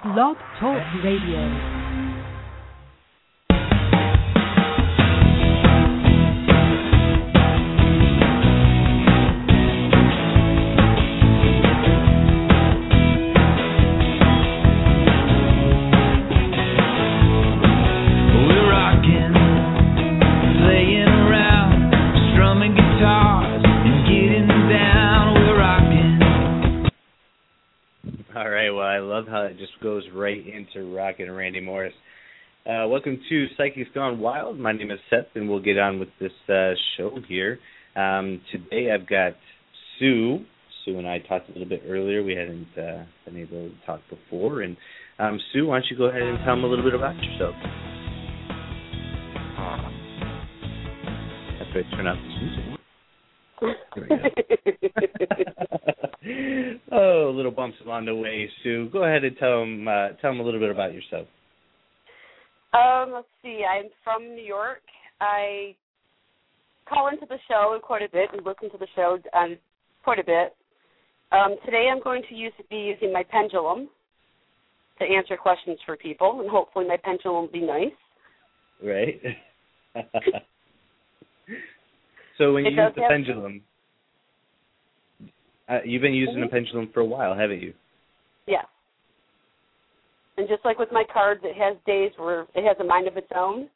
Blog Talk Radio. I love how it just goes right into rockin' Randy Morris. Welcome to Psychics Gone Wild. My name is Seth, and we'll get on with this show here. Today I've got Sue. Sue and I talked a little bit earlier. We hadn't been able to talk before. And Sue, why don't you go ahead and tell them a little bit about yourself? That's right, turn off this music. There we go. Oh, little bumps along the way, Sue. Go ahead and tell them a little bit about yourself. Let's see. I'm from New York. I call into the show quite a bit and listen to the show quite a bit. Today I'm going to be using my pendulum to answer questions for people, and hopefully my pendulum will be nice. Right. So when you use the pendulum, you've been using a pendulum for a while, haven't you? Yeah. And just like with my cards, it has days where it has a mind of its own.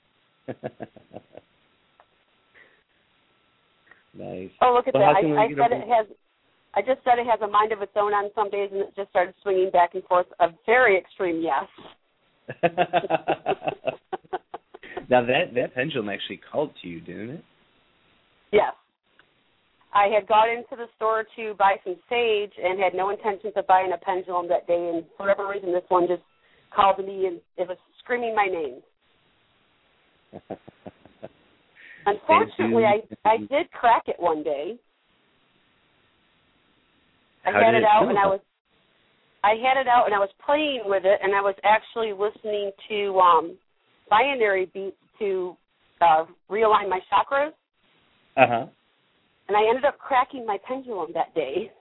Nice. Oh, look at that. I just said it has a mind of its own on some days, and it just started swinging back and forth. A very extreme yes. Now, that pendulum actually called to you, didn't it? Yes. I had gone into the store to buy some sage and had no intentions of buying a pendulum that day, and for whatever reason, this one just called to me, and it was screaming my name. Unfortunately, I did crack it one day. I had it out, and I was playing with it, and I was actually listening to binary beats to realign my chakras. Uh-huh. And I ended up cracking my pendulum that day.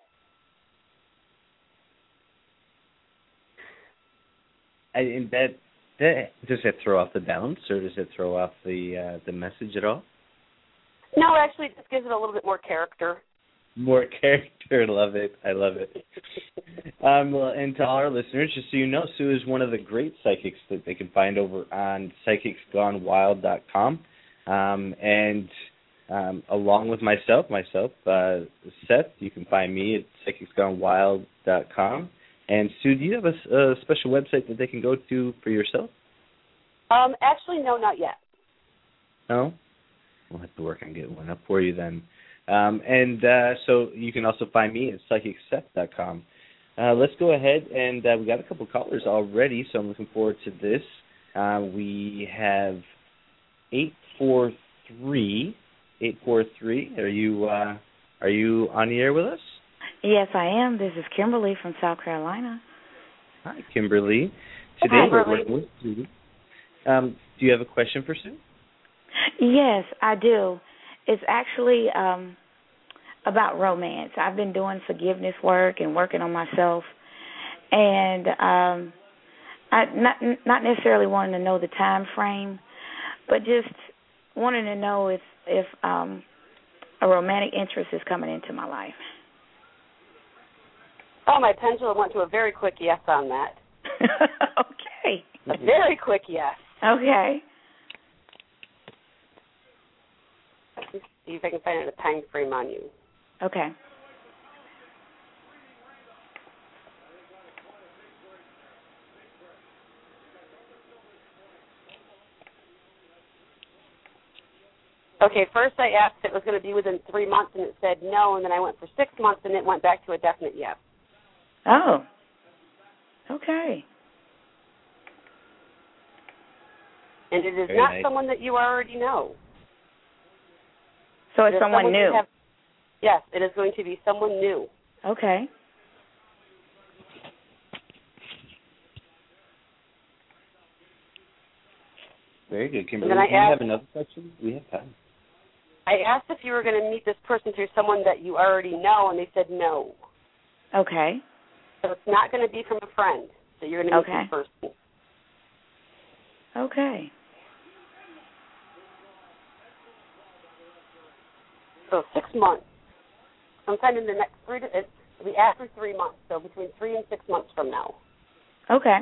And that does it throw off the balance, or does it throw off the message at all? No, actually, it just gives it a little bit more character. More character, love it. I love it. Well, and to all our listeners, just so you know, Sue is one of the great psychics that they can find over on psychicsgonewild.com. And along with myself, Seth, you can find me at psychicsgonewild.com. And Sue, do you have a special website that they can go to for yourself? Actually, no, not yet. No? We'll have to work on getting one up for you then. So you can also find me at psychicseth.com. Let's go ahead, and we got a couple callers already, so I'm looking forward to this. We have 843. 843. Are you on the air with us? Yes, I am. This is Kimberly from South Carolina. Hi, Kimberly. Today Hi, we're working with Sue. Do you have a question for Sue? Yes, I do. It's actually about romance. I've been doing forgiveness work and working on myself, and I not necessarily wanting to know the time frame, but just wanting to know if a romantic interest is coming into my life. Oh, my pendulum went to a very quick yes on that. Okay. A very quick yes. Okay. Let's see if I can find a time frame on you. Okay. Okay, first I asked if it was going to be within 3 months, and it said no, and then I went for 6 months, and it went back to a definite yes. Oh. Okay. And it is Very not nice. someone that you already know. So it's someone new. Yes, it is going to be someone new. Okay. Very good, Kimberly. Do you have another question? We have time. I asked if you were going to meet this person through someone that you already know, and they said no. Okay. So it's not going to be from a friend. that you're going to meet Okay. this person. Okay. So 6 months. Sometime in the next it'll be after 3 months, so between 3 and 6 months from now. Okay.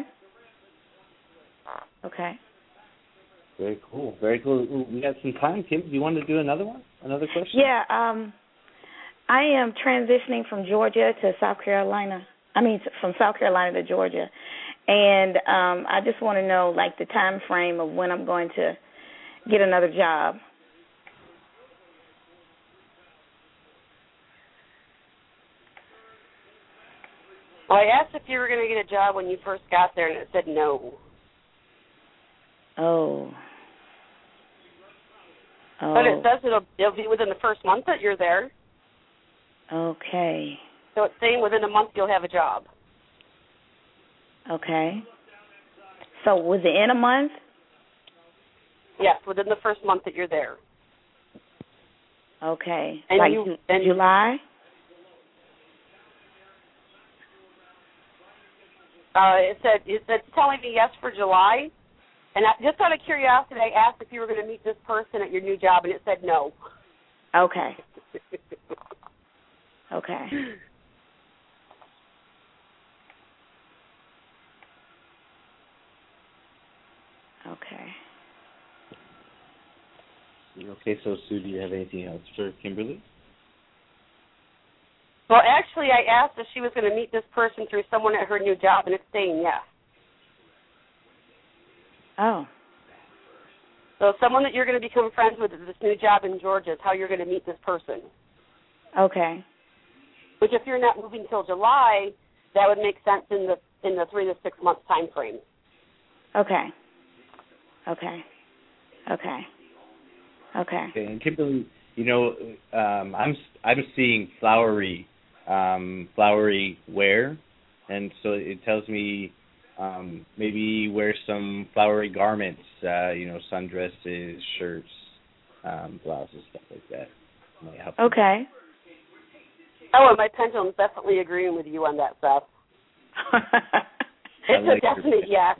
Okay. Very cool. Very cool. Ooh, we got some time, Kim. Do you want to do another one? Another question? Yeah, I am transitioning from Georgia to South Carolina. From South Carolina to Georgia. And I just want to know, like, the time frame of when I'm going to get another job. Well, I asked if you were going to get a job when you first got there, and it said no. Oh. But it says it'll be within the first month that you're there. Okay. So it's saying within a month you'll have a job. Okay. So within a month? Yes, within the first month that you're there. Okay. And like July? It's telling me yes for July. And just out of curiosity, I asked if you were going to meet this person at your new job, and it said no. Okay. Okay. Okay. Okay, so Sue, do you have anything else for Kimberly? Well, actually, I asked if she was going to meet this person through someone at her new job, and it's saying yes. Oh. So someone that you're going to become friends with at this new job in Georgia is how you're going to meet this person. Okay. Which, if you're not moving till July, that would make sense in the 3 to 6 month time frame. Okay. Okay. Okay. Okay. Okay, and Kimberly, I'm seeing flowery wear, and so it tells me maybe wear some flowery garments, sundresses, shirts, blouses, stuff like that. Might help. Okay. Oh, and my pendulum's definitely agreeing with you on that, Seth. It's a definite yes.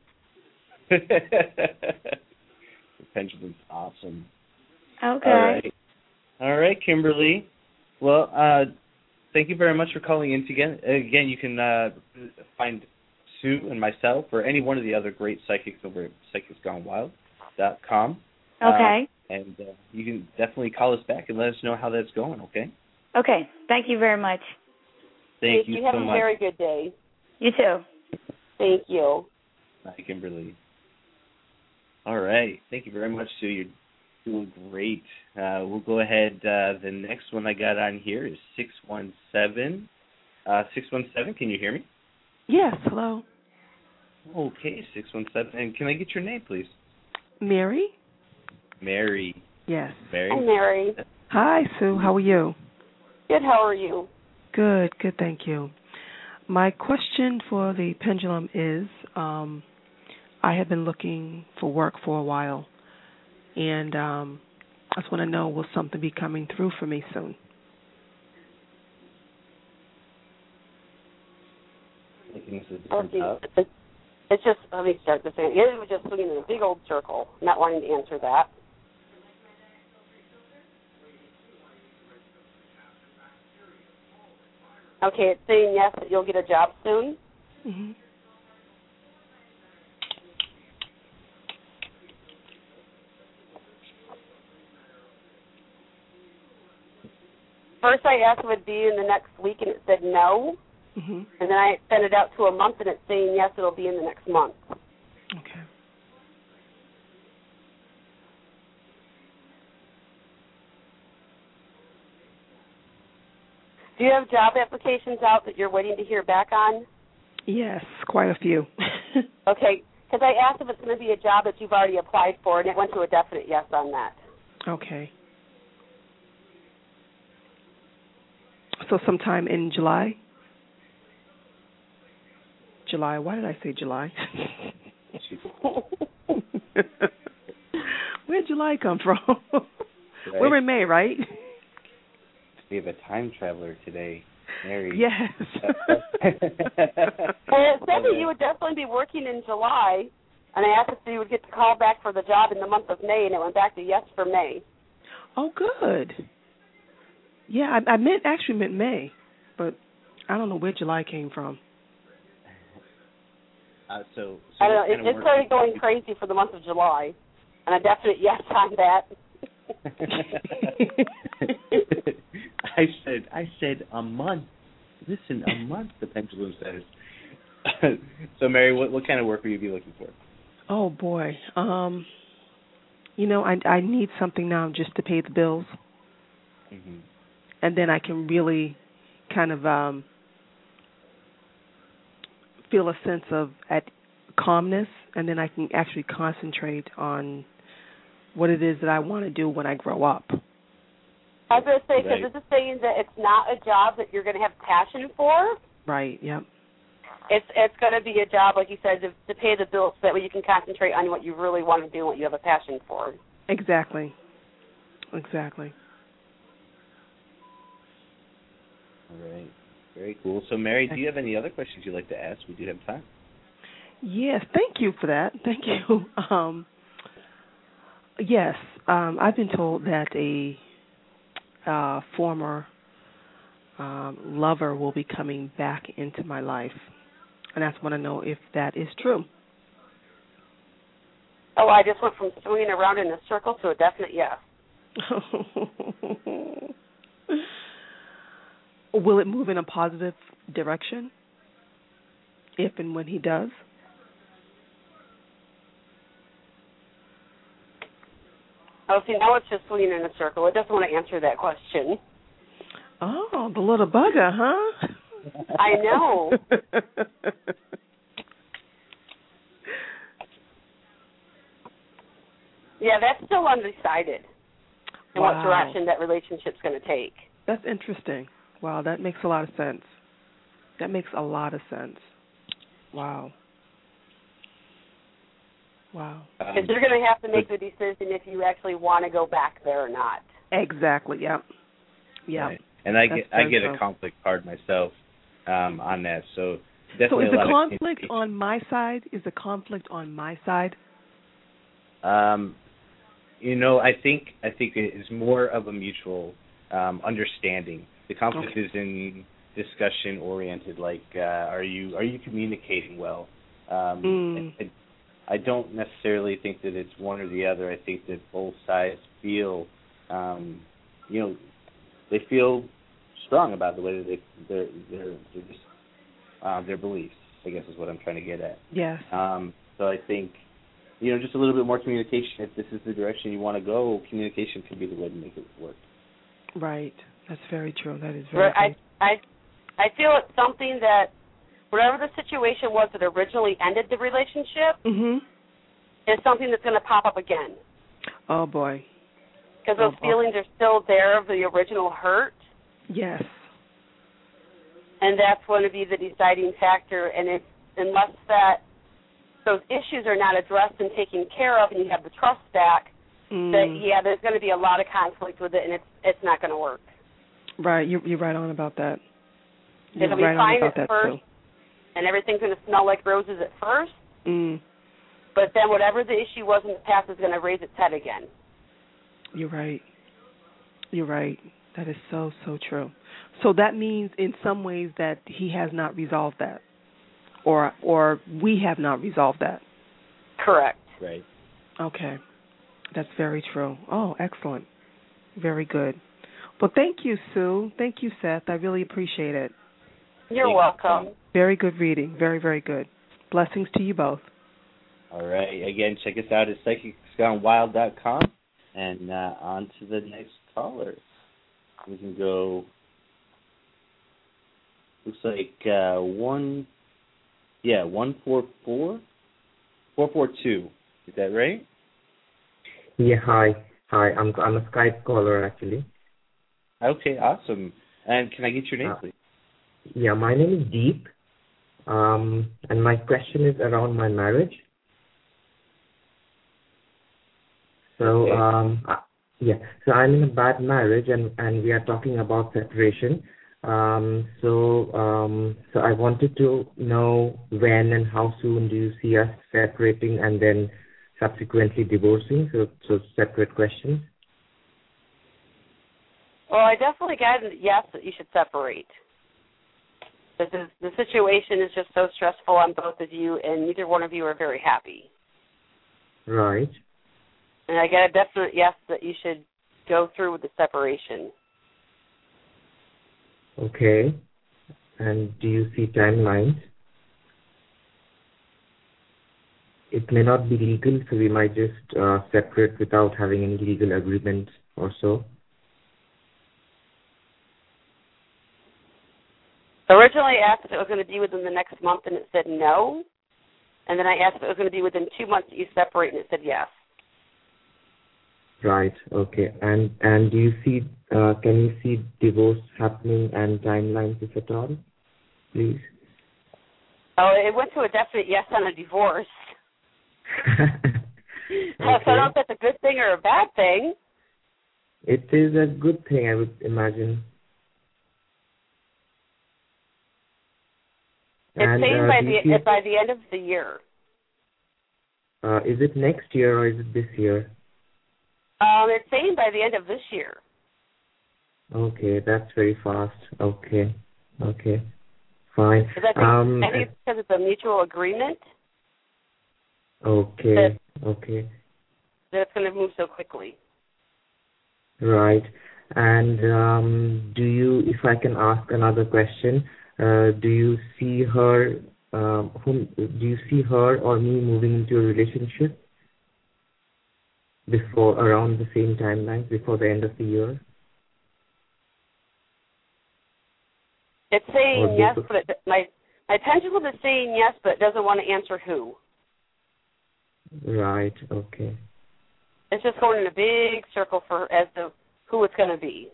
The pendulum's awesome. Okay. All right, Kimberly. Well, thank you very much for calling in again. Again, you can find Sue and myself or any one of the other great psychics over at psychicsgonewild.com. Okay. And you can definitely call us back and let us know how that's going, okay? Okay. Thank you very much. Thank you so much. You have a very good day. You too. Thank you. Bye, Kimberly. All right. Thank you very much, Sue. You're doing great. We'll go ahead. The next one I got on here is 617. 617, can you hear me? Yes, hello. Okay, 617. And can I get your name, please? Mary? Mary. Yes. Mary? Hi, Mary. Hi, Sue. How are you? Good, how are you? Good, thank you. My question for the pendulum is, I have been looking for work for a while, and I just want to know, will something be coming through for me soon? It's just, let me start this thing. It was just swinging in a big old circle, not wanting to answer that. Okay, it's saying yes, that you'll get a job soon. Mm-hmm. First I asked if it would be in the next week, and it said no. Mm-hmm. And then I sent it out to a month, and it's saying yes, it'll be in the next month. Okay. Do you have job applications out that you're waiting to hear back on? Yes, quite a few. Okay, because I asked if it's going to be a job that you've already applied for, and it went to a definite yes on that. Okay. So sometime in July? July. Why did I say July? Where did July come from? Right. We're in May, right? We have a time traveler today. Mary. Yes. Well, it said that you would definitely be working in July, and I asked if you would get the call back for the job in the month of May, and it went back to yes for May. Oh, good. Yeah, I meant May, but I don't know where July came from. So I don't know. It started going crazy for the month of July, and a definite yes on that. I said a month. Listen, a month, the pendulum says. So, Mary, what kind of work will you be looking for? Oh, boy. I need something now just to pay the bills. Mm-hmm. And then I can really kind of feel a sense of calmness, and then I can actually concentrate on what it is that I want to do when I grow up. I was going to say, because this is saying that it's not a job that you're going to have passion for. Right, yep. It's going to be a job, like you said, to pay the bills so that way you can concentrate on what you really want to do and what you have a passion for. Exactly. All right. Very cool. So, Mary, do you have any other questions you'd like to ask? We do have time. Yes, thank you for that. Thank you. Yes, I've been told that a former lover will be coming back into my life, and I just want to know if that is true. Oh, I just went from swinging around in a circle to a definite yes. Will it move in a positive direction if and when he does? Oh, see, now it's just swinging in a circle. It doesn't want to answer that question. Oh, the little bugger, huh? I know. Yeah, that's still undecided in what direction that relationship's going to take. That's interesting. Wow, that makes a lot of sense. Wow. Because you're going to have to make the decision if you actually want to go back there or not. Exactly, yep. Right. And I get a conflict card myself on that, so definitely. So is the conflict on my side? I think it's more of a mutual understanding. The conflict is in discussion oriented, like are you communicating well? I don't necessarily think that it's one or the other. I think that both sides feel they feel strong about the way that their beliefs, I guess, is what I'm trying to get at. Yes. So I think just a little bit more communication. If this is the direction you want to go, communication can be the way to make it work. Right. That's very true. That is very true. I feel it's something that whatever the situation was that originally ended the relationship is something that's going to pop up again. Oh, boy. Because those feelings are still there of the original hurt. Yes. And that's going to be the deciding factor. And unless those issues are not addressed and taken care of and you have the trust back, there's going to be a lot of conflict with it, and it's not going to work. Right. You're right on about that. It'll be fine at first, and everything's going to smell like roses at first. But then whatever the issue was in the past is going to raise its head again. You're right. That is so, so true. So that means in some ways that he has not resolved that, or we have not resolved that. Correct. Right. Okay. That's very true. Oh, excellent. Very good. Well, thank you, Sue. Thank you, Seth. I really appreciate it. You're welcome. Very good reading. Very, very good. Blessings to you both. All right. Again, check us out at PsychicsGoneWild.com. And on to the next caller. We can go, looks like 442. Is that right? Yeah, hi. I'm a Skype caller, actually. Okay, awesome. And can I get your name, please? Yeah, my name is Deep. And my question is around my marriage. So, okay. So I'm in a bad marriage, and we are talking about separation. So I wanted to know when and how soon do you see us separating and then subsequently divorcing? So separate questions. Well, I definitely got a yes that you should separate. The situation is just so stressful on both of you, and neither one of you are very happy. Right. And I got a definite yes that you should go through with the separation. Okay. And do you see timelines? It may not be legal, so we might just separate without having any legal agreement or so. Originally, I asked if it was going to be within the next month, and it said no. And then I asked if it was going to be within 2 months that you separate, and it said yes. Right. Okay. And do you see? Can you see divorce happening and timelines, if at all, please? Oh, it went to a definite yes on a divorce. Okay. So I don't know if that's a good thing or a bad thing. It is a good thing, I would imagine. It's saying by the end of the year. Is it next year or is it this year? It's saying by the end of this year. Okay, that's very fast. Okay, fine. I think it's because it's a mutual agreement. Okay. That it's going to move so quickly. Right. And do you, if I can ask another question, do you see her? Do you see her or me moving into a relationship around the same timeline, before the end of the year? It's saying yes, but my pendulum is saying yes, but it doesn't want to answer who. Right. Okay. It's just going in a big circle as to who it's going to be.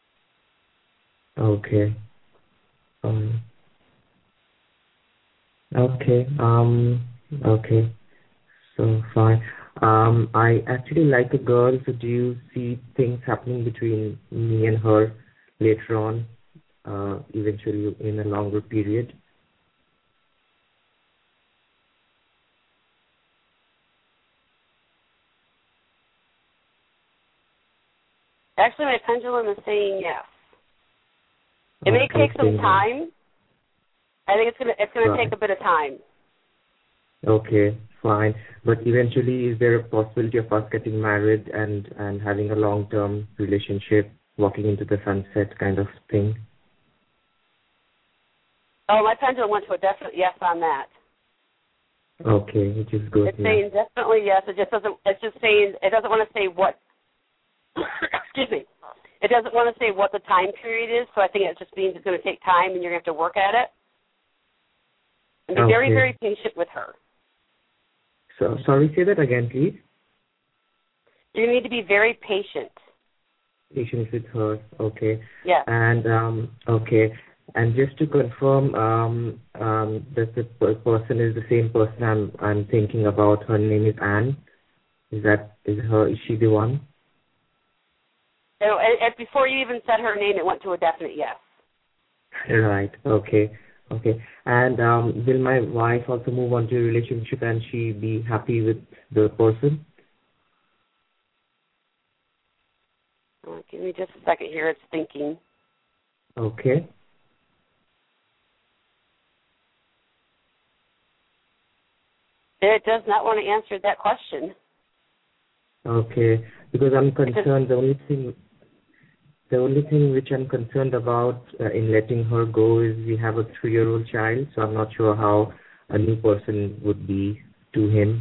Okay. Okay. So fine. I actually like a girl. So do you see things happening between me and her later on, eventually in a longer period? Actually, my pendulum is saying yes. It may take some time. I think it's gonna take a bit of time. Okay, fine. But eventually, is there a possibility of us getting married and having a long-term relationship, walking into the sunset kind of thing? Oh, my pendulum went to a definite yes on that. Okay, which is good. It's saying definitely yes. It just doesn't. It's just saying it doesn't want to say what. Excuse me. It doesn't want to say what the time period is, so I think it just means it's going to take time and you're going to have to work at it. And be very, very patient with her. So, sorry, say that again, please. You need to be very patient. Patient with her, okay. Yeah. And, okay. And just to confirm, that the person is the same person I'm thinking about. Her name is Anne. Is she the one? No, before you even said her name, it went to a definite yes. Right. Okay. And will my wife also move on to a relationship and she be happy with the person? Give me just a second here. It's thinking. Okay. It does not want to answer that question. Okay, because I'm concerned. The only thing which I'm concerned about in letting her go is we have a 3-year-old child, so I'm not sure how a new person would be to him.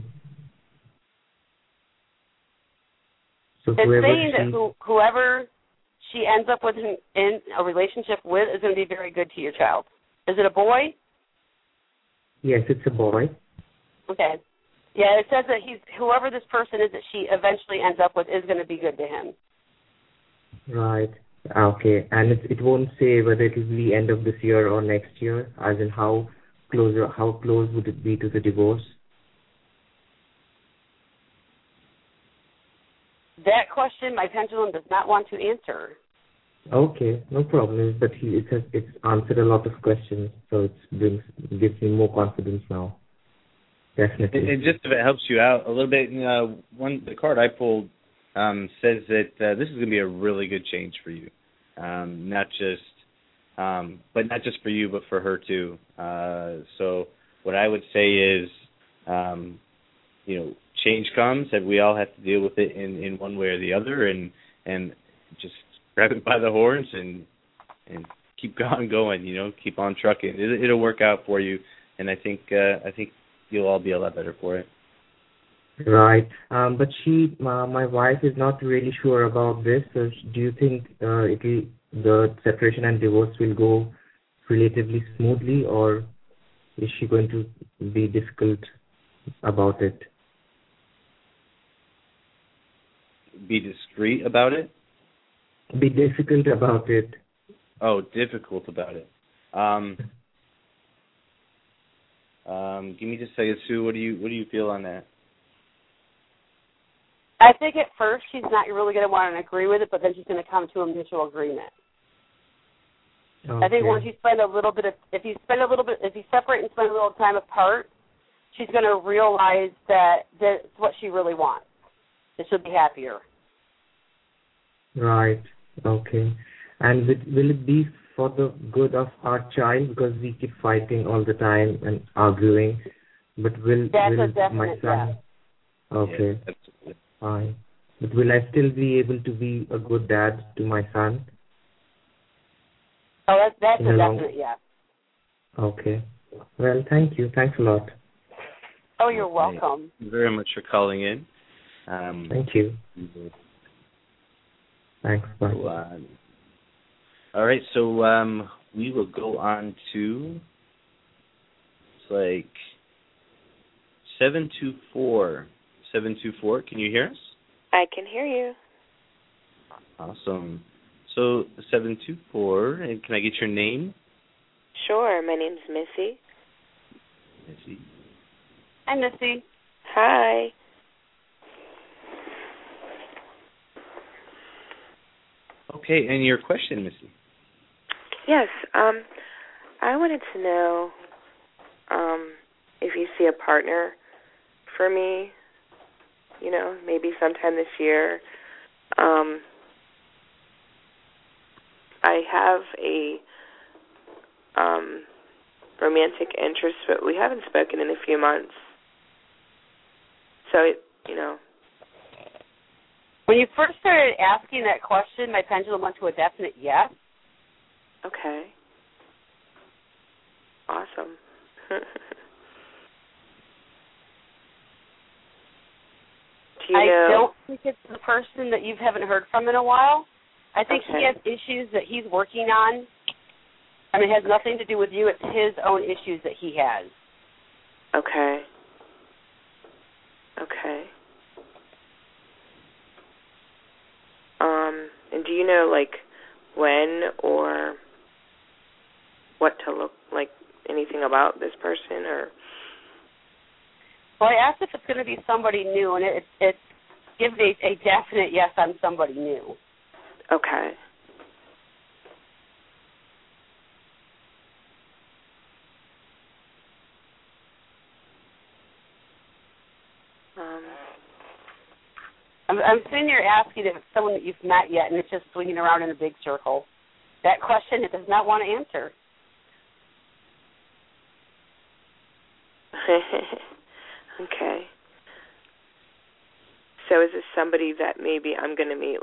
So it's saying that whoever she ends up with in a relationship with is going to be very good to your child. Is it a boy? Yes, it's a boy. Okay. Yeah, it says that whoever this person is that she eventually ends up with is going to be good to him. Right. Okay. And it won't say whether it will be end of this year or next year, as in how close would it be to the divorce? That question my pendulum does not want to answer. Okay, no problem. But it's answered a lot of questions, so gives me more confidence now. Definitely. And just if it helps you out a little bit, the card I pulled says that this is going to be a really good change for you, not just for you, but for her too. So what I would say is, change comes, and we all have to deal with it in one way or the other, and just grab it by the horns and keep on going. Keep on trucking. It'll work out for you, and I think you'll all be a lot better for it. Right. But my wife is not really sure about this. So do you think the separation and divorce will go relatively smoothly, or is she going to be difficult about it? Be discreet about it? Be difficult about it. Oh, difficult about it. Give me just a second, Sue. What do you feel on that? I think at first she's not really going to want to agree with it, but then she's going to come to a mutual agreement. Okay. I think once you spend a little bit if you separate and spend a little time apart, she's going to realize that that's what she really wants. That she'll be happier. Right. Okay. And will it be for the good of our child, because we keep fighting all the time and arguing? But will my son? Yes. Okay. Yeah, fine. But will I still be able to be a good dad to my son? Oh, that's a definite yes. Okay. Well, thank you. Thanks a lot. Oh, you're welcome. Thank you very much for calling in. Thank you. Thanks. Bye. All right, so we will go on to, it's like 724. 724, can you hear us? I can hear you. Awesome. So 724, and can I get your name? Sure, my name's Missy. Missy. Hi, Missy. Hi. Okay, and your question, Missy? Yes, I wanted to know if you see a partner for me, maybe sometime this year. I have a romantic interest, but we haven't spoken in a few months. So, When you first started asking that question, my pendulum went to a definite yes. Okay. Awesome. I don't think it's the person that you haven't heard from in a while. I think he has issues that he's working on. I mean, it has nothing to do with you. It's his own issues that he has. Okay. Okay. And do you know, when or what to look like, anything about this person, or? Well, I asked if it's going to be somebody new, and it's given a definite yes on somebody new. Okay. I'm sitting here asking if it's someone that you've met yet, and it's just swinging around in a big circle. That question it does not want to answer. Okay. So is this somebody that maybe I'm going to meet,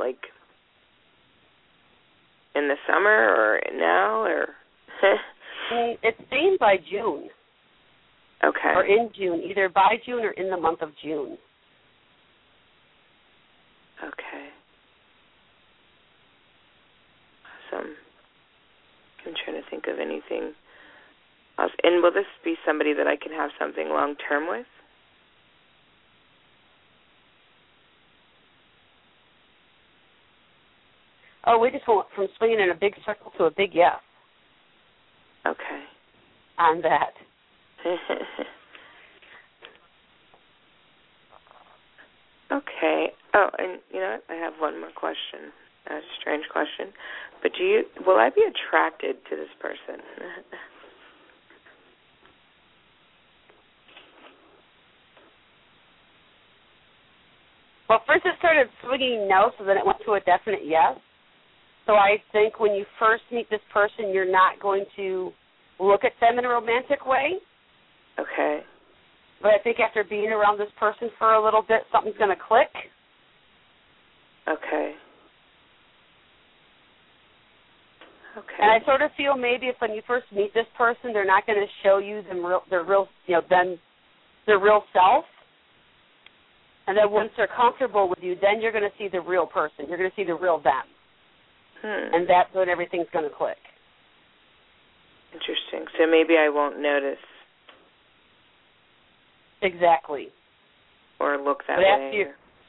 in the summer or now, or? It's saying by June. Okay. Or in June, either by June or in the month of June. Okay. Awesome. I'm trying to think of anything else. And will this be somebody that I can have something long-term with? Oh, we just went from swinging in a big circle to a big yes. Okay. On that. Okay. Oh, and you know what? I have one more question. a strange question. But will I be attracted to this person? Well, first it started swinging no, so then it went to a definite yes. So I think when you first meet this person, you're not going to look at them in a romantic way. Okay. But I think after being around this person for a little bit, something's going to click. Okay. Okay. And I sort of feel maybe if when you first meet this person, they're not going to show you their real self. And then once they're comfortable with you, then you're going to see the real person. You're going to see the real them. And that's when everything's going to click. Interesting. So maybe I won't notice. Exactly. Or look that way.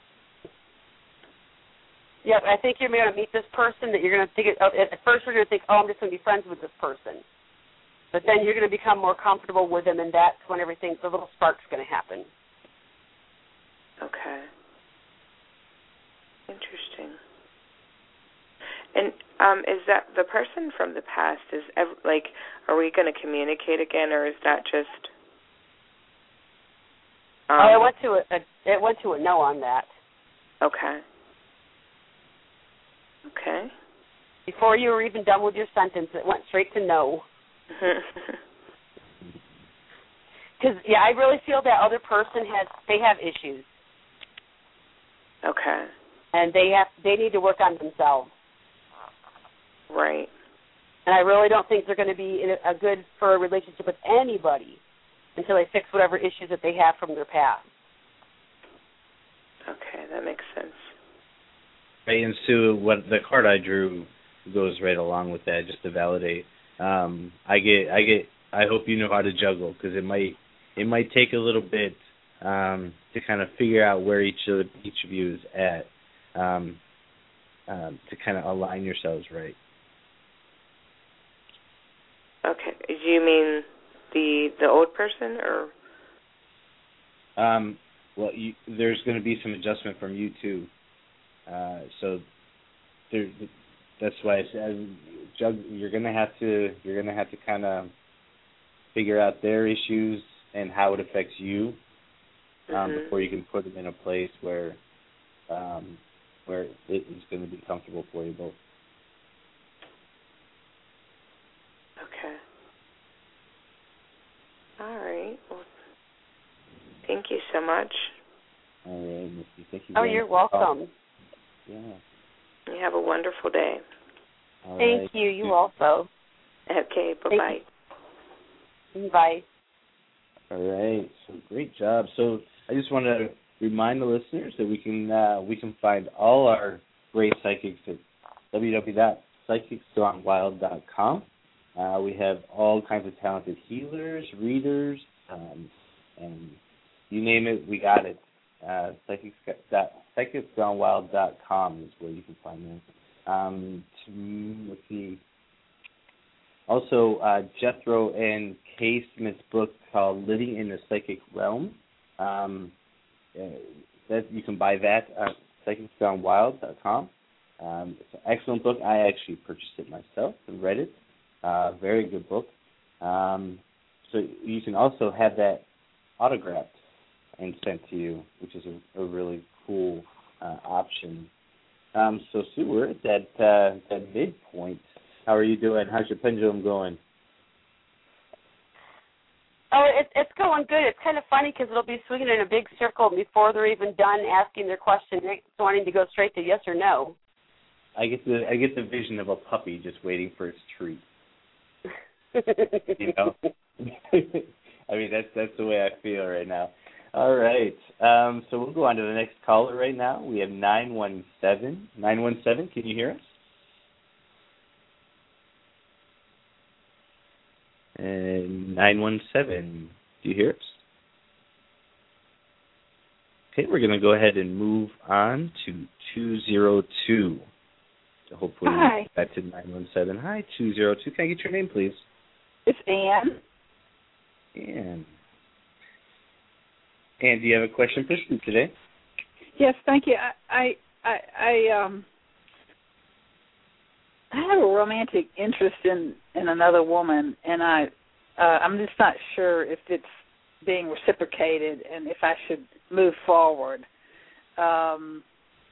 Yeah, I think you're going to meet this person that you're going to think, at first you're going to think, I'm just going to be friends with this person. But then you're going to become more comfortable with them, and that's when the little spark's going to happen. Okay. Interesting. And is that the person from the past? Are we going to communicate again, or is that just? It went to a no on that. Okay. Okay. Before you were even done with your sentence, it went straight to no. Because I really feel that other person have issues. Okay. And they need to work on themselves. Right. And I really don't think they're going to be good for a relationship with anybody until they fix whatever issues that they have from their past. Okay, that makes sense. Right, and Sue, what the card I drew goes right along with that, just to validate. I hope you know how to juggle, because it might take a little bit to kind of figure out where each of you is at, to kind of align yourselves right. Okay. Do you mean the old person, or? Well, there's going to be some adjustment from you too. So that's why I said you're going to have to kind of figure out their issues and how it affects you before you can put them in a place where it is going to be comfortable for you both. Okay. All right. Well, thank you so much. All right, Misty. Thank you. You're welcome. Yeah. You have a wonderful day. All Thank you. You also. Okay. Bye-bye. Bye. All right. So great job. So I just want to remind the listeners that we can find all our great psychics at www.psychicsgonewild.com. We have all kinds of talented healers, readers, and you name it, we got it. Psychicsgonewild.com is where you can find them. Let's see. Also, Jethro and Kay Smith's book called Living in the Psychic Realm. That you can buy that at psychicsgonewild.com. It's an excellent book. I actually purchased it myself and read it. Very good book. So you can also have that autographed and sent to you, which is a really cool option. So Sue, we're at that midpoint. How are you doing? How's your pendulum going? Oh, it's going good. It's kind of funny because it'll be swinging in a big circle before they're even done asking their question, wanting to go straight to yes or no. I get the vision of a puppy just waiting for its treat. You know, I mean that's the way I feel right now. All right, so we'll go on to the next caller right now. We have 917. 917, can you hear us? And 917, do you hear us? Okay, we're going to go ahead and move on to 202. So hopefully back to 917. Hi, 202. Can I get your name, please? It's Ann. Ann. Ann, do you have a question for Sue today? Yes, thank you. have a romantic interest in another woman, and I'm just not sure if it's being reciprocated and if I should move forward. And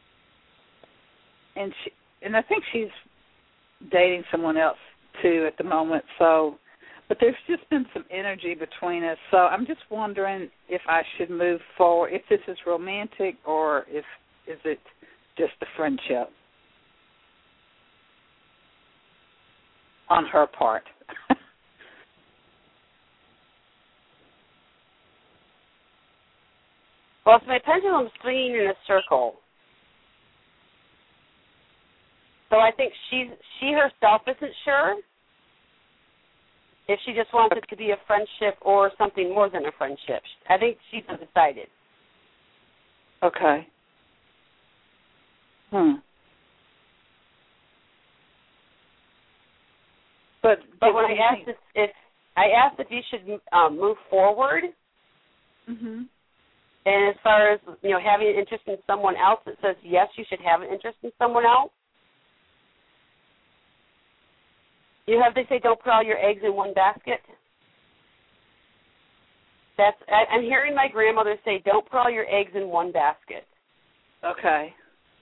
I think she's dating someone else too at the moment. So, but there's just been some energy between us. So I'm just wondering if I should move forward, if this is romantic or is it just a friendship on her part. Well, if my pendulum's swinging in a circle, so I think she herself isn't sure if she just wants it to be a friendship or something more than a friendship. I think she's undecided. Okay. But when I asked if you should move forward, mm-hmm. And as far as having an interest in someone else, it says yes, you should have an interest in someone else. They say don't put all your eggs in one basket. I'm hearing my grandmother say don't put all your eggs in one basket. Okay.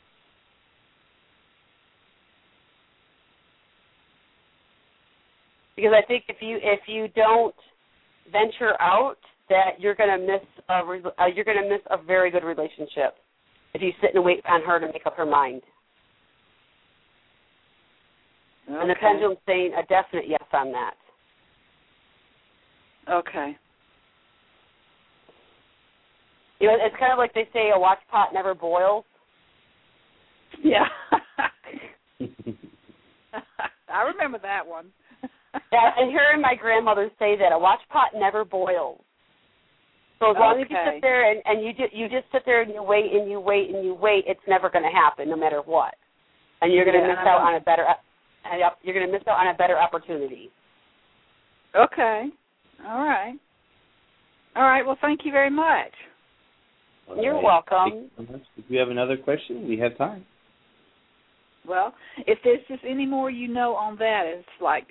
Because I think if you don't venture out, that you're going to miss a very good relationship if you sit and wait on her to make up her mind. Okay. And the pendulum's saying a definite yes on that. Okay. It's kind of like they say a watch pot never boils. Yeah. I remember that one. Yeah, and hearing my grandmother say that a watch pot never boils. So as long as you sit there and you just sit there and you wait and you wait and you wait, it's never going to happen, no matter what. And you're going to miss out on a better. You're going to miss out on a better opportunity. Okay. All right. Well, thank you very much. All You're right. welcome. If you have another question, we have time. Well, if there's just any more on that, it's like,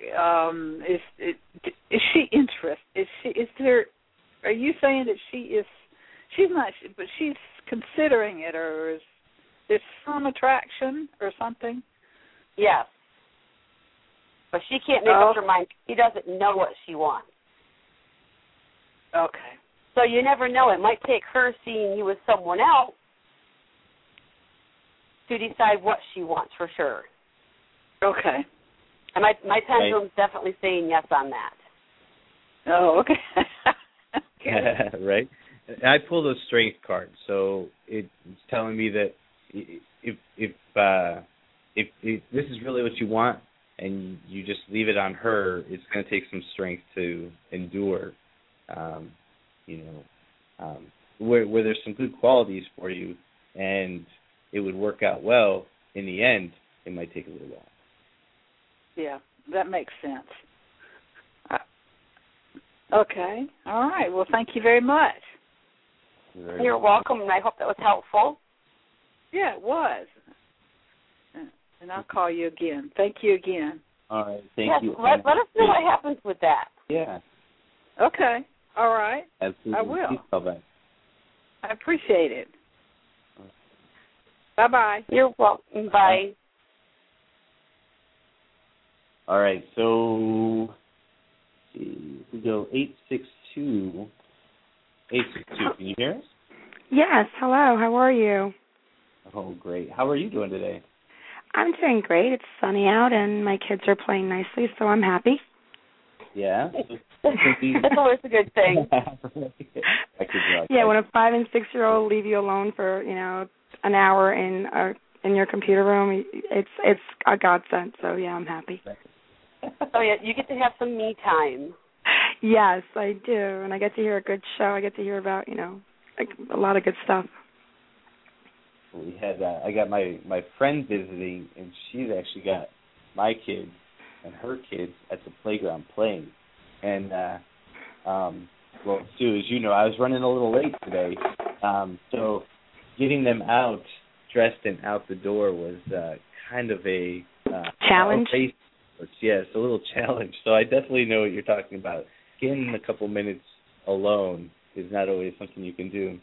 is she interested? Are you saying that she's not, but she's considering it, or is there some attraction or something? Yes. But she can't make up her mind. She doesn't know what she wants. Okay. So you never know. It might take her seeing you with someone else to decide what she wants for sure. Okay. And my pendulum's definitely saying yes on that. Oh, okay. Right. I pulled a strength card, so it's telling me that if this is really what you want, and you just leave it on her, it's going to take some strength to endure. Where there's some good qualities for you, and it would work out well in the end, it might take a little while. Yeah, that makes sense. Okay. All right. Well, thank you very much. You're welcome, and I hope that was helpful. Yeah, it was. And I'll call you again. Thank you again. All right. Thank you. Let us know what happens with that. Yeah. Okay. All right. Absolutely. I will. Please call back. I appreciate it. Bye-bye. You're welcome. Bye. All right. So we go 862. 862. Can you hear us? Yes. Hello. How are you? Oh, great. How are you doing today? I'm doing great. It's sunny out, and my kids are playing nicely, so I'm happy. Yeah. That's always a good thing. Yeah, when a 5- and 6-year-old leave you alone for an hour in your computer room, it's a godsend. So yeah, I'm happy. Oh yeah, you get to have some me time. Yes, I do, and I get to hear a good show. I get to hear about a lot of good stuff. We had I got my friend visiting, and she's actually got my kids and her kids at the playground playing. And well, Sue, as you know, I was running a little late today, so getting them out dressed and out the door was kind of a challenge. Yes, a little challenge. So I definitely know what you're talking about. Getting a couple minutes alone is not always something you can do.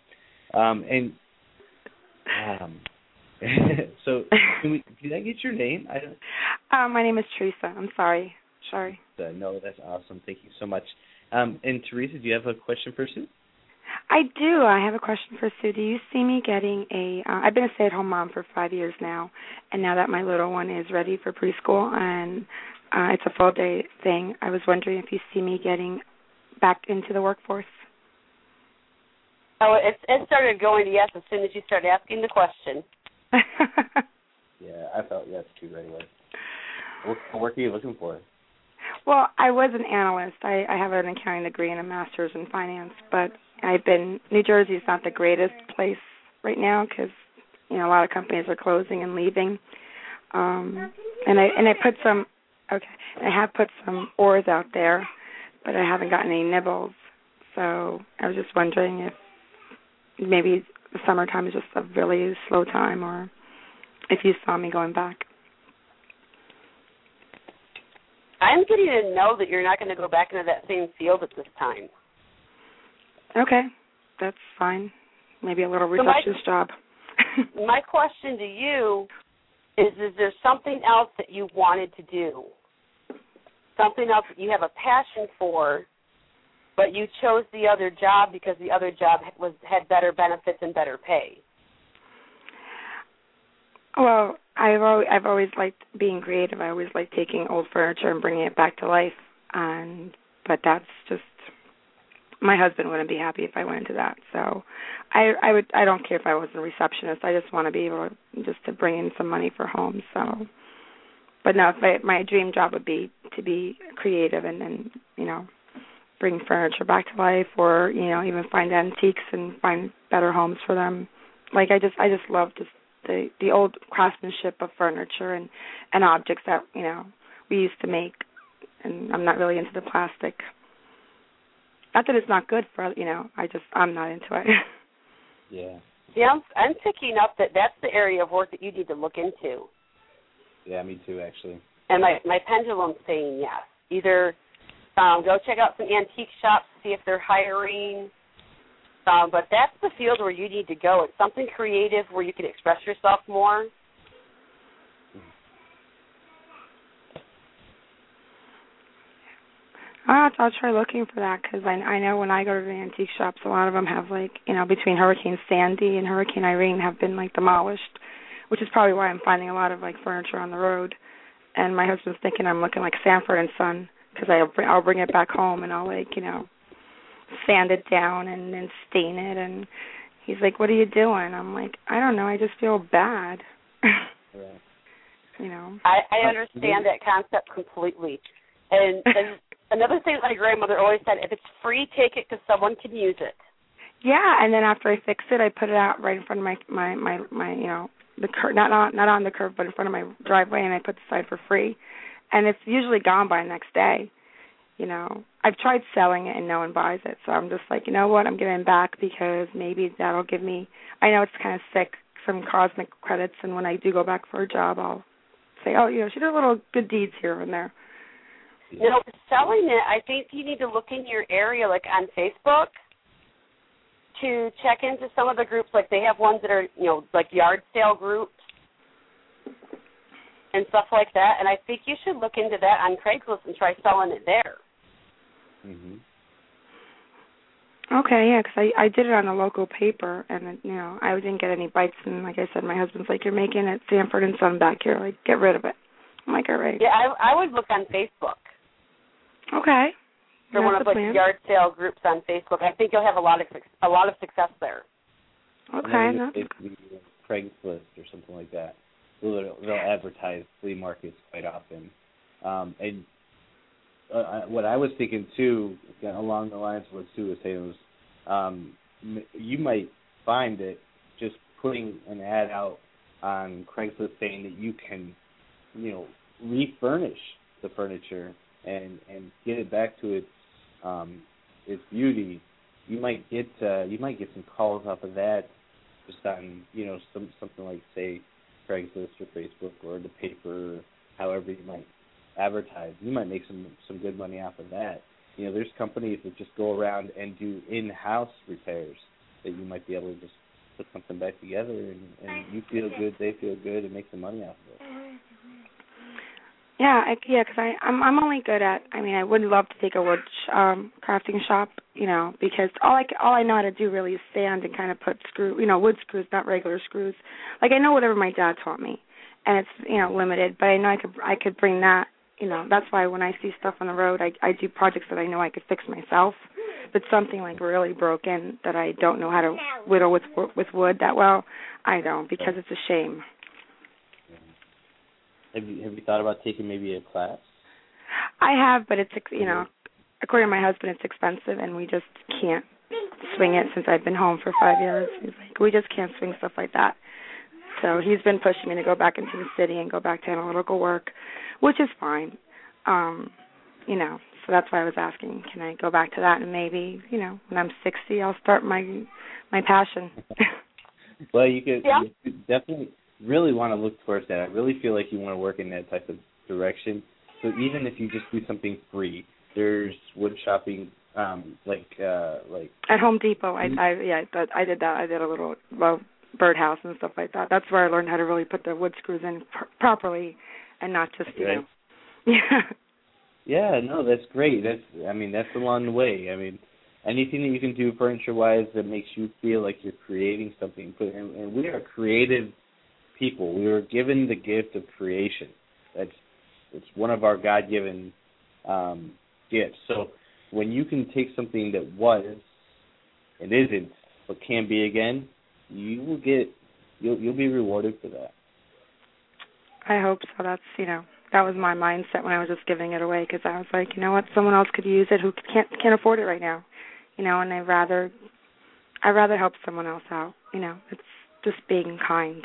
So did I get your name? My name is Teresa. I'm sorry. No, that's awesome. Thank you so much. And Teresa, do you have a question for Sue? I do. I have a question for Sue. Do you see me getting I've been a stay-at-home mom for 5 years now, and now that my little one is ready for preschool and it's a full-day thing, I was wondering if you see me getting back into the workforce. Oh, it started going to yes as soon as you started asking the question. Yeah, I felt yes too right away. What work are you looking for? Well, I was an analyst. I have an accounting degree and a master's in finance, but New Jersey's not the greatest place right now because, a lot of companies are closing and leaving. I have put some oars out there, but I haven't gotten any nibbles. So I was just wondering if maybe the summertime is just a really slow time, or if you saw me going back. I'm getting to know that you're not going to go back into that same field at this time. Okay, that's fine. Maybe a little receptionist job. My question to you is there something else that you wanted to do? Something else that you have a passion for, but you chose the other job because the other job had better benefits and better pay? Well, I've always liked being creative. I always liked taking old furniture and bringing it back to life. But that's just, my husband wouldn't be happy if I went into that. So I don't care if I was a receptionist. I just want to be able to bring in some money for home. So, but no, my dream job would be to be creative and bring furniture back to life, or even find antiques and find better homes for them. Like I just love the old craftsmanship of furniture and objects that we used to make, and I'm not really into the plastic. Not that it's not good for I'm not into it. Yeah. Yeah, I'm picking up that's the area of work that you need to look into. Yeah, me too, actually. And my pendulum's saying yes. Either go check out some antique shops, see if they're hiring. But that's the field where you need to go. It's something creative where you can express yourself more. I'll try looking for that, because I know when I go to the antique shops, a lot of them have, between Hurricane Sandy and Hurricane Irene have been, demolished, which is probably why I'm finding a lot of, furniture on the road. And my husband's thinking I'm looking like Sanford and Son, because I'll bring it back home and I'll, sand it down and then stain it. And he's like, what are you doing? I'm like, I don't know. I just feel bad. Right. I understand that concept completely. And another thing my grandmother always said, if it's free, take it because someone can use it. Yeah, and then after I fix it, I put it out right in front of my the curb, not on the curb, but in front of my driveway, and I put the sign for free. And it's usually gone by the next day. I've tried selling it and no one buys it, so I'm just like, you know what, I'm giving back because maybe that'll give me, I know it's kind of sick, some cosmic credits, and when I do go back for a job, I'll say, oh, she did little good deeds here and there. Selling it, I think you need to look in your area, on Facebook, to check into some of the groups. They have ones that are, yard sale groups and stuff like that. And I think you should look into that on Craigslist and try selling it there. Mm-hmm. Okay, yeah, because I did it on a local paper, and, I didn't get any bites. And like I said, my husband's like, you're making it Sanford and Son back here. Get rid of it. I'm like, all right. Yeah, I would look on Facebook. Okay. For one of the yard sale groups on Facebook. I think you'll have a lot of success there. Okay. Craigslist or something like that. They'll advertise flea markets quite often. And what I was thinking, too, along the lines of what Sue was saying, was you might find that just putting an ad out on Craigslist saying that you can, refurnish the furniture and get it back to its beauty, you might get some calls off of that, just on something like, say, Craigslist or Facebook or the paper however you might advertise, you might make some good money off of that. There's companies that just go around and do in-house repairs that you might be able to just put something back together, and you feel good, they feel good, and make some money off of it. Yeah, because I'm only good at. I mean, I would love to take a wood crafting shop, because all I know how to do really is sand and kind of put wood screws, not regular screws. Like I know whatever my dad taught me, and it's limited, but I know I could bring that. That's why when I see stuff on the road, I do projects that I know I could fix myself. But something like really broken that I don't know how to whittle with wood that well, I don't, because it's a shame. Have you thought about taking maybe a class? I have, but it's according to my husband, it's expensive, and we just can't swing it since I've been home for 5 years. He's like, we just can't swing stuff like that. So he's been pushing me to go back into the city and go back to analytical work, which is fine. So that's why I was asking, can I go back to that, and maybe when I'm 60, I'll start my passion. Well, you could definitely really want to look towards that. I really feel like you want to work in that type of direction. So even if you just do something free, there's wood shopping, like at Home Depot. I did that. I did a little birdhouse and stuff like that. That's where I learned how to really put the wood screws in properly, and not just Yeah. Yeah, no, that's great. That's along the way. I mean, anything that you can do furniture-wise that makes you feel like you're creating something. And we are creative people. We were given the gift of creation. It's one of our God-given gifts. So when you can take something that was and isn't but can be again, you'll be rewarded for that. I hope so. That's that was my mindset when I was just giving it away, because I was like, you know what, someone else could use it who can't afford it right now, and I'd rather help someone else out. It's just being kind.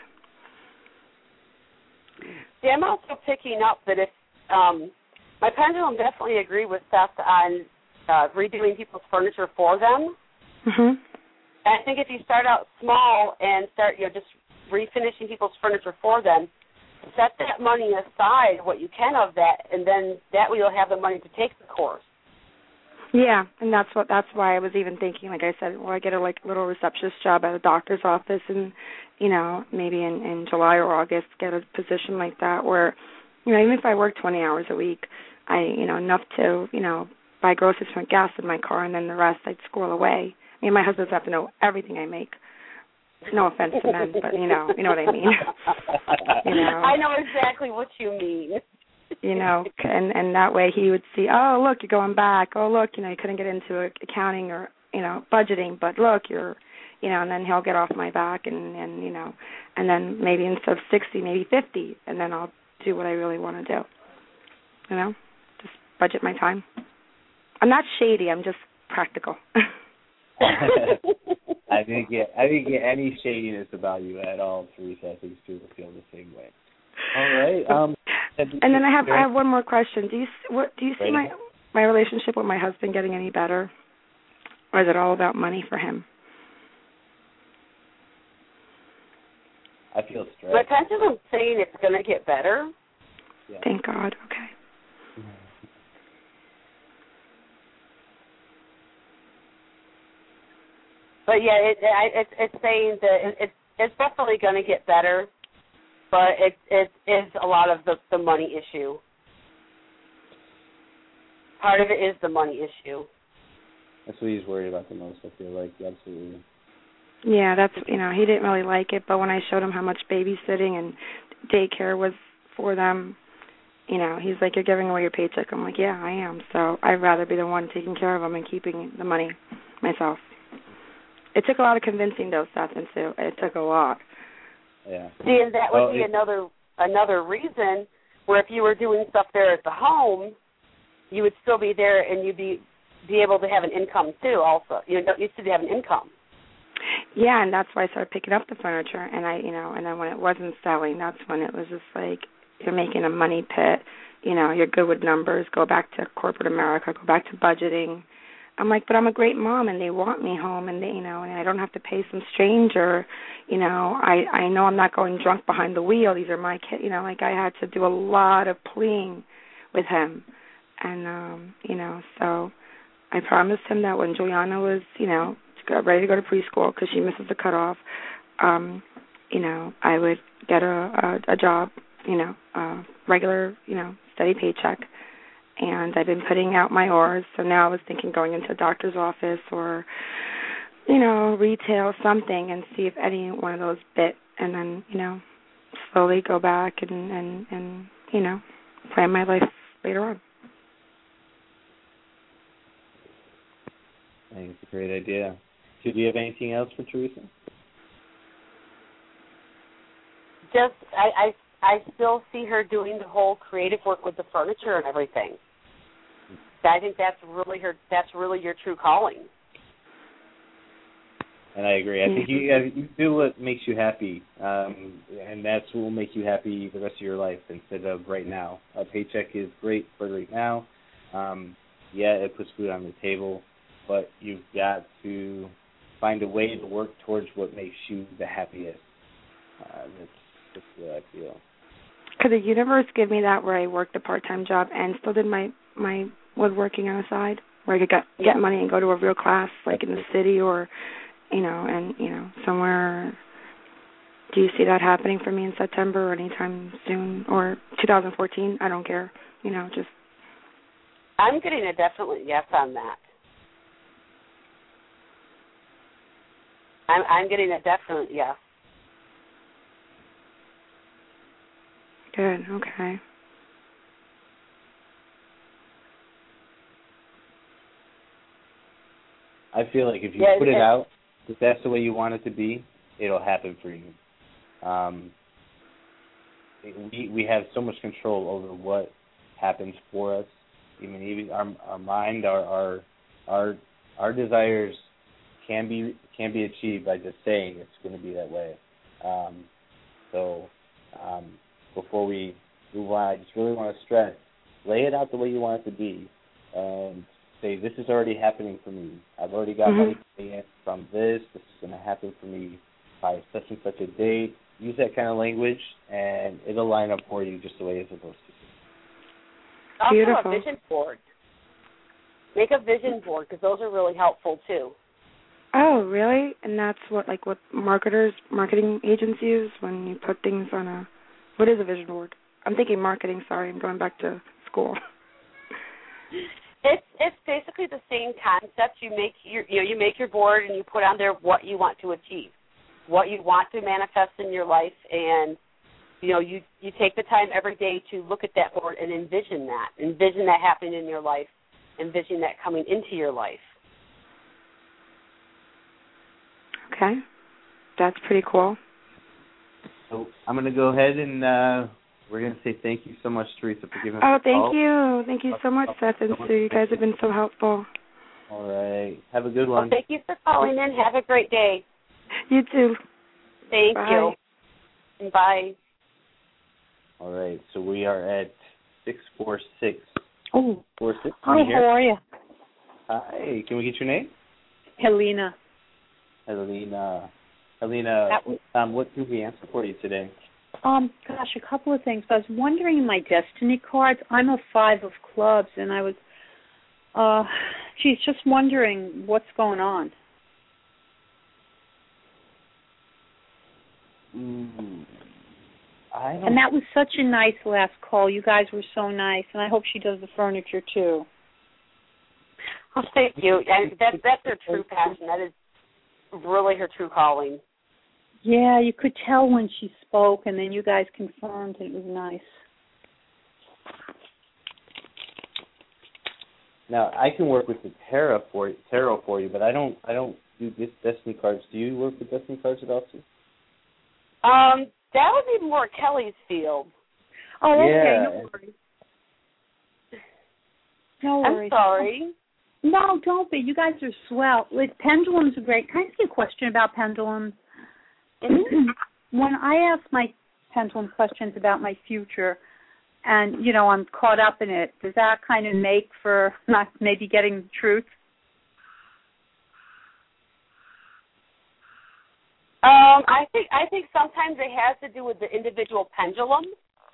Yeah, I'm also picking up that if my pendulum definitely agreed with Seth on redoing people's furniture for them. Mhm. And I think if you start out small and start just refinishing people's furniture for them, set that money aside, what you can of that, and then that way you'll have the money to take the course. Yeah, and that's why I was even thinking, like I said, I get a little receptionist job at a doctor's office, and maybe in July or August get a position like that where even if I work 20 hours a week, I enough to buy groceries and gas in my car, and then the rest I'd squirrel away. I mean, my husband doesn't have to know everything I make. No offense to men, but you know what I mean. I know exactly what you mean. And that way he would see, oh, look, you're going back. Oh, look, you couldn't get into accounting or budgeting, but look, you're, and then he'll get off my back, and then maybe instead of 60, maybe 50, and then I'll do what I really want to do. Just budget my time. I'm not shady. I'm just practical. I didn't get any shadiness about you at all, Teresa. I think people feel the same way. All right. And then I have one more question. Do you see my relationship with my husband getting any better, or is it all about money for him? I feel stressed. My pendulum's saying it's going to get better. Yeah. Thank God. Okay. But yeah, it's saying that it's definitely going to get better, but it is a lot of the money issue. Part of it is the money issue. That's what he's worried about the most, I feel like, absolutely. Yeah, that's, he didn't really like it, but when I showed him how much babysitting and daycare was for them, he's like, you're giving away your paycheck. I'm like, yeah, I am. So I'd rather be the one taking care of them and keeping the money myself. It took a lot of convincing, though, Seth and Sue. It took a lot. Yeah. See, and that would be another reason where if you were doing stuff there at the home, you would still be there and you'd be able to have an income too. Also, you still have an income. Yeah, and that's why I started picking up the furniture, and and then when it wasn't selling, that's when it was just like you're making a money pit. You're good with numbers. Go back to corporate America. Go back to budgeting. I'm like, but I'm a great mom, and they want me home, and they, and I don't have to pay some stranger. I know I'm not going drunk behind the wheel. These are my kids. Like I had to do a lot of pleading with him, and so I promised him that when Juliana was, ready to go to preschool because she misses the cutoff, I would get a job, a regular, steady paycheck. And I've been putting out my hours, so now I was thinking going into a doctor's office or, retail, something, and see if any one of those bit, and then, slowly go back and plan my life later on. I think it's a great idea. Do you have anything else for Teresa? Just, I still see her doing the whole creative work with the furniture and everything. I think that's really your true calling. And I agree. I think you do what makes you happy, and that's what will make you happy the rest of your life instead of right now. A paycheck is great for right now. It puts food on the table, but you've got to find a way to work towards what makes you the happiest. That's what I feel. Could the universe give me that where I worked a part-time job and still did my woodworking on the side, where I could get money and go to a real class, like in the city or, somewhere? Do you see that happening for me in September or anytime soon or 2014? I don't care. Just. I'm getting a definite yes on that. I'm getting a definite yes. Good, okay. I feel like if you put it out, if that's the way you want it to be, it'll happen for you. We have so much control over what happens for us. Even our mind, our desires can be achieved by just saying it's going to be that way. Before we move on, I just really want to stress, lay it out the way you want it to be, and say, this is already happening for me. I've already got money from this. This is going to happen for me by such and such a date. Use that kind of language, and it'll line up for you just the way it's supposed to. Also, beautiful. A vision board. Make a vision board, because those are really helpful, too. Oh, really? And that's what marketing agents use when you put things on a... What is a vision board? I'm thinking marketing. Sorry, I'm going back to school. It's basically the same concept. You make your board and you put on there what you want to achieve, what you want to manifest in your life, and you take the time every day to look at that board and envision that happening in your life, envision that coming into your life. Okay, that's pretty cool. So I'm going to go ahead and we're going to say thank you so much, Teresa, for giving us a call. You. Thank you so much, Seth and Sue. You guys have been so helpful. All right. Have a good one. Well, thank you for calling in. Have a great day. You too. Thank you. Bye. All right. So we are at 646. Oh. 46. Hi, how are you? Hi. Can we get your name? Helena. Helena, what can we answer for you today? Gosh, a couple of things. I was wondering in my destiny cards, I'm a 5 of clubs, and I was, just wondering what's going on. And that was such a nice last call. You guys were so nice, and I hope she does the furniture too. Well, thank you. That's her true passion. That is really her true calling. Yeah, you could tell when she spoke, and then you guys confirmed, and it was nice. Now, I can work with the tarot for you, but I don't do this destiny cards. Do you work with destiny cards at all, too? That would be more Kelly's field. Oh, okay, yeah. no worries. No worries. I'm sorry. No, don't be. You guys are swell. Pendulums are great. Can I ask you a question about pendulums? When I ask my pendulum questions about my future, and, I'm caught up in it, does that kind of make for not maybe getting truth? I think sometimes it has to do with the individual pendulum.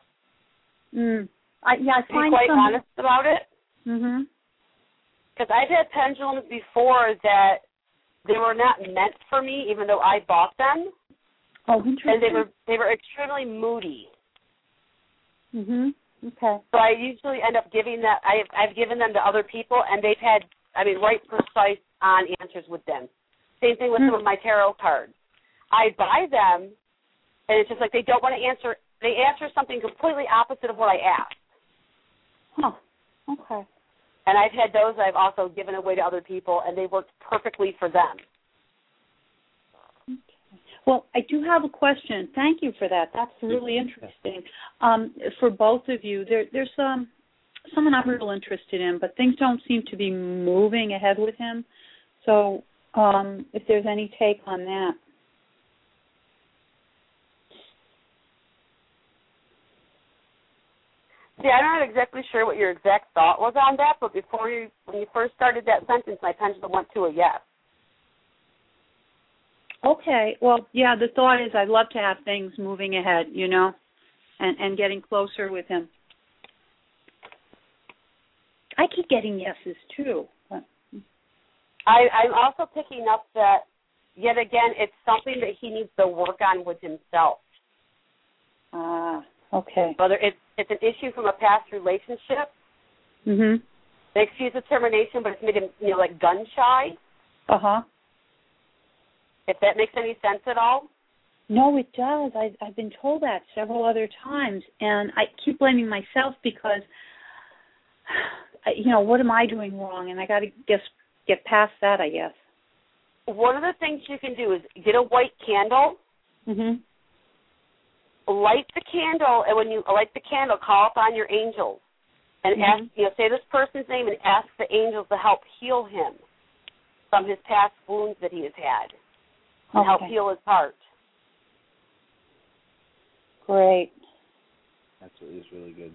I find be quite honest about it. Mhm. Because I've had pendulums before that they were not meant for me, even though I bought them. Oh, interesting. And they were extremely moody. Mhm. Okay. So I usually end up giving that. I've given them to other people, and they've had, right precise on answers with them. Same thing with some of my tarot cards. I buy them, and it's just like they don't want to answer. They answer something completely opposite of what I asked. Huh. Okay. And I've had those I've also given away to other people, and they worked perfectly for them. Okay. Well, I do have a question. Thank you for that. That's really interesting. For both of you, there's someone I'm real interested in, but things don't seem to be moving ahead with him. So if there's any take on that. See, I'm not exactly sure what your exact thought was on that, but when you first started that sentence, my pendulum went to a yes. Okay. Well, yeah, the thought is I'd love to have things moving ahead, and getting closer with him. I keep getting yeses, too. But I'm also picking up that, yet again, it's something that he needs to work on with himself. Okay. Whether it's an issue from a past relationship. Mhm. They excuse the termination, but it's made him, like gun shy. Uh-huh. If that makes any sense at all. No, it does. I've been told that several other times, and I keep blaming myself because, what am I doing wrong? And I got to get past that, I guess. One of the things you can do is get a white candle. Mhm. Light the candle, and when you light the candle, call upon your angels and ask, say this person's name and ask the angels to help heal him from his past wounds that he has had and help heal his heart. Great. That's really good.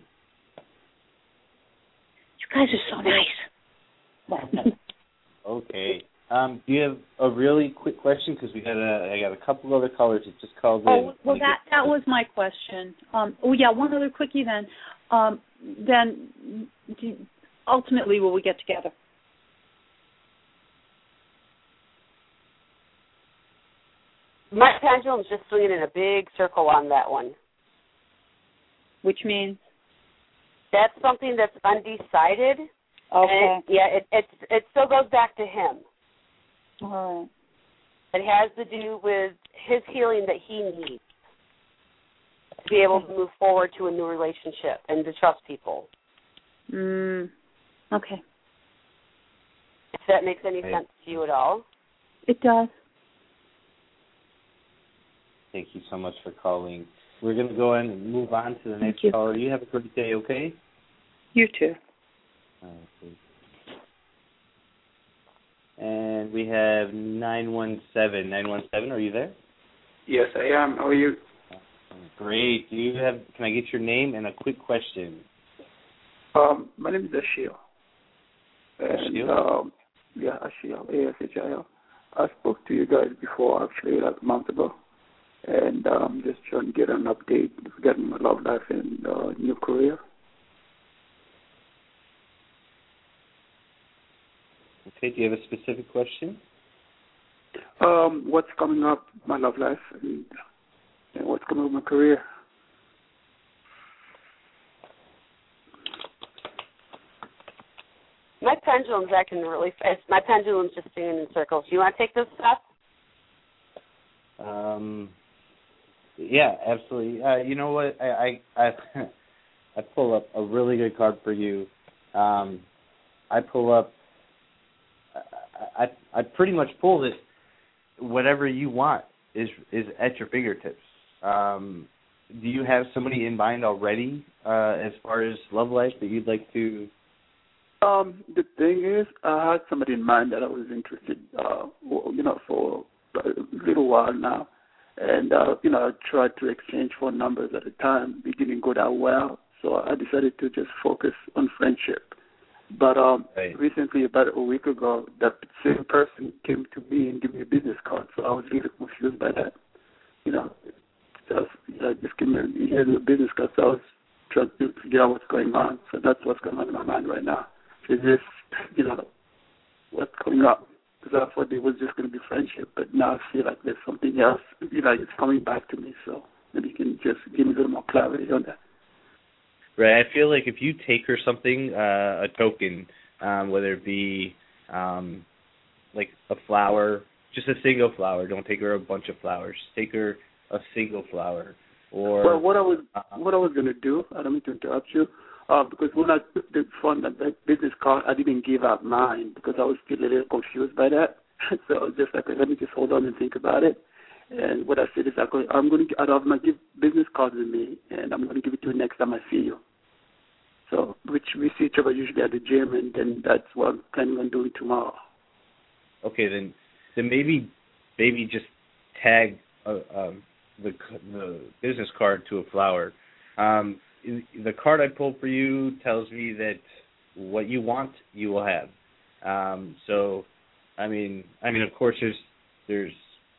You guys are so nice. Okay. Do you have a really quick question? Because I got a couple other callers that just called in. Well, that was my question. One other quickie then. Then ultimately, will we get together? My pendulum's just swinging in a big circle on that one. Which means? That's something that's undecided. Okay. And it still goes back to him. All right. It has to do with his healing that he needs to be able to move forward to a new relationship and to trust people. Okay. If that makes any sense to you at all. It does. Thank you so much for calling. We're going to go in and move on to the next caller. You have a great day, okay? You too. Okay. And we have 917. 917, are you there? Yes, I am. How are you? Great. Can I get your name and a quick question? My name is Ashil. And, Ashil, A-S-H-I-L. I spoke to you guys before, actually, like a month ago. And just trying to get an update regarding my love life and new career. Okay, do you have a specific question? What's coming up, my love life, and what's coming up with my career? My pendulum's acting really fast. My pendulum's just spinning in circles. Do you want to take this, Seth? Yeah, absolutely. You know what? I pull up a really good card for you. I pull up. I pretty much pulled it. Whatever you want is at your fingertips. Do you have somebody in mind already as far as love life that you'd like to? The thing is, I had somebody in mind that I was interested, for a little while now. And, I tried to exchange phone numbers at the time. It didn't go that well, so I decided to just focus on friendship. But recently, about a week ago, that same person came to me and gave me a business card, so I was really confused by that. just give me a business card. So I was trying to figure out what's going on. So that's what's going on in my mind right now. It's just, what's going up. Because I thought it was just going to be friendship, but now I feel like there's something else, it's coming back to me. So maybe you can just give me a little more clarity on that. Right. I feel like if you take her something, a token, whether it be like a flower, just a single flower. Don't take her a bunch of flowers. Just take her a single flower. Or what I was going to do, I don't mean to interrupt you, because when I took the front of that business card, I didn't give out mine because I was still a little confused by that. So I was just like, let me just hold on and think about it. And what I said is, I'm going to have my business cards with me, and I'm going to give it to you next time I see you. So, which we see each other usually at the gym, and then that's what I'm planning on doing tomorrow. Okay, then maybe just tag the business card to a flower. The card I pulled for you tells me that what you want, you will have. So, I mean, of course, there's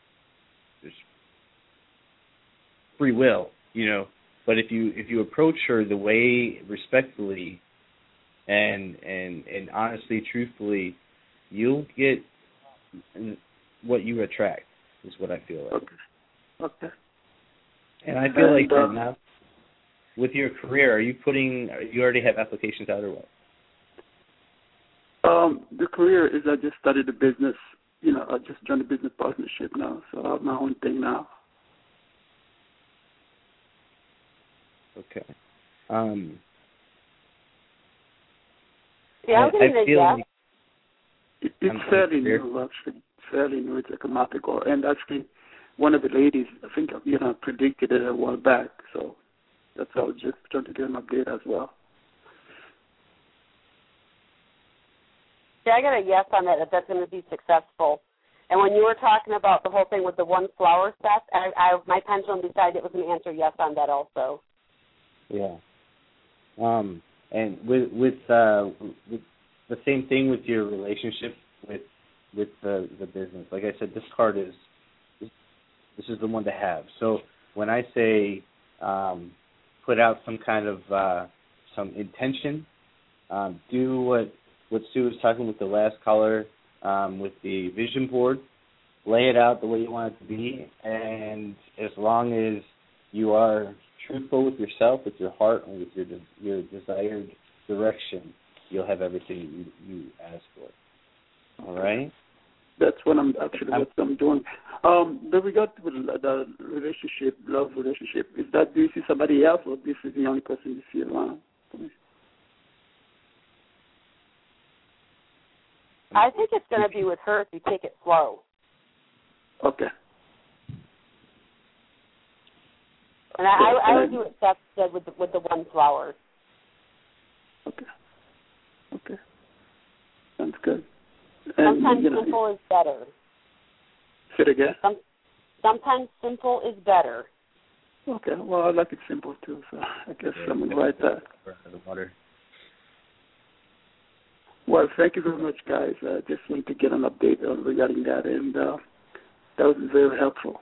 free will, But if you approach her the way respectfully and honestly, truthfully, you'll get what you attract. Is what I feel like. Okay. And I feel like that now, with your career, you already have applications out or what? The career is I just started a business. I just joined a business partnership now, so I have my own thing now. Okay. Yeah, I feel like it's fairly new, actually. Fairly new. It's like a month ago, and actually, one of the ladies, I think, predicted it a while back. So that's how I was just trying to get an update as well. Yeah, I got a yes on that. That's going to be successful. And when you were talking about the whole thing with the one flower stuff, my pendulum decided it was going to answer yes on that also. Yeah. And with the same thing with your relationship with the business. Like I said, this card is the one to have. So when I say put out some kind of some intention, do what Sue was talking with the last caller with the vision board, lay it out the way you want it to be, and as long as you are truthful with yourself, with your heart, and with your desired direction, you'll have everything you ask for. All right? That's what I'm doing. With regard to the relationship, love relationship, do you see somebody else, or this is the only person you see around? I think it's going to be with her if you take it slow. Okay. And I would do what Seth said with the one flower. Okay. Sounds good. Sometimes simple is better. Say it again? Sometimes simple is better. Okay. Well, I like it simple too, so I guess I'm going to write that. Well, thank you very much, guys. I just wanted to get an update regarding that, and that was very helpful.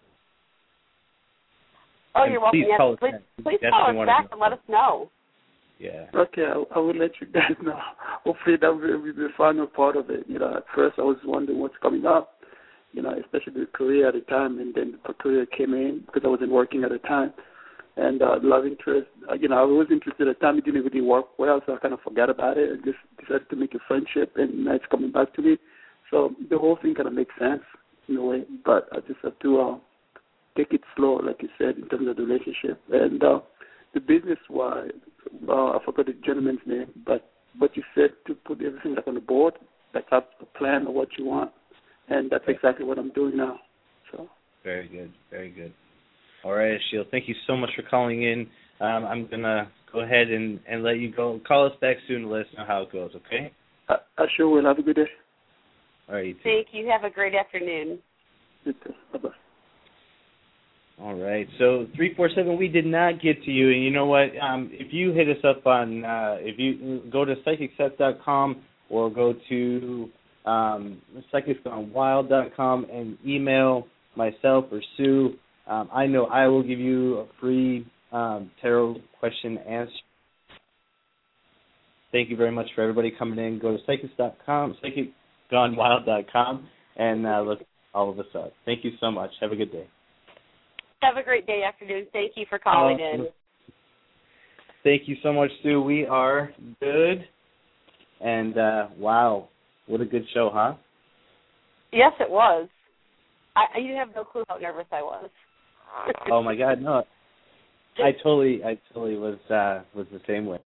Oh, you're welcome. Please call us back and let us know. Yeah. Okay, I will let you guys know. Hopefully that will be the final part of it. At first I was wondering what's coming up, especially the career at the time, and then the career came in because I wasn't working at the time. And love interest, I was interested at the time. It didn't really work well, so I kind of forgot about it and just decided to make a friendship, and now it's coming back to me. So the whole thing kind of makes sense in a way, but I just have to take it slow, like you said, in terms of the relationship. And the business-wise, I forgot the gentleman's name, but what you said to put everything on the board, like have a plan of what you want, and that's exactly what I'm doing now. So very good, very good. All right, Ashiel, thank you so much for calling in. I'm going to go ahead and let you go. Call us back soon to let us know how it goes, okay? I sure will. Have a good day. All right, you too. Thank you. Have a great afternoon. You too. Bye-bye. All right, so 347, we did not get to you, and you know what? If you hit us up on, if you go to psychicsep.com or go to psychicsgonewild.com and email myself or Sue, I know I will give you a free tarot question answer. Thank you very much for everybody coming in. Go to psychics.com, psychicgonewild.com, and look all of us up. Thank you so much. Have a good day. Have a great day, afternoon. Thank you for calling in. Thank you so much, Sue. We are good. And, wow, what a good show, huh? Yes, it was. You have no clue how nervous I was. Oh, my God, no. I totally was the same way.